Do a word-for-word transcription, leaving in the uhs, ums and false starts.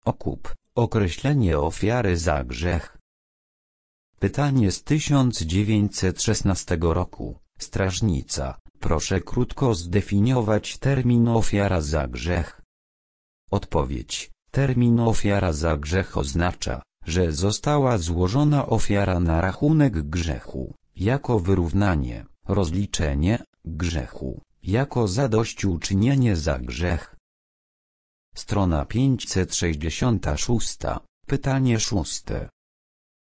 okup, określenie ofiary za grzech. Pytanie z tysiąc dziewięćset szesnastego roku. Strażnica, proszę krótko zdefiniować termin ofiara za grzech. Odpowiedź. Termin ofiara za grzech oznacza, że została złożona ofiara na rachunek grzechu, jako wyrównanie, rozliczenie grzechu, jako zadośćuczynienie za grzech. Strona pięćset sześćdziesiąta szósta. Pytanie szóste.